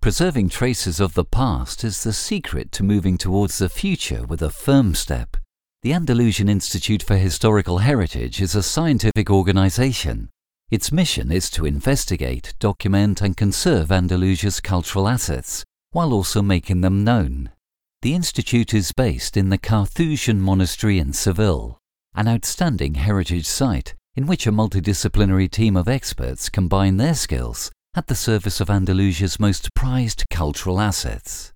Preserving traces of the past is the secret to moving towards the future with a firm step. The Andalusian Institute for Historical Heritage is a scientific organization. Its mission is to investigate, document and conserve Andalusia's cultural assets, while also making them known. The institute is based in the Carthusian Monastery in Seville, an outstanding heritage site in which a multidisciplinary team of experts combine their skills at the service of Andalusia's most prized cultural assets.